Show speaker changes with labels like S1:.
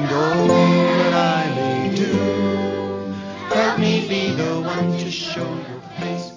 S1: and all that I may do. Help me be the one to show your face.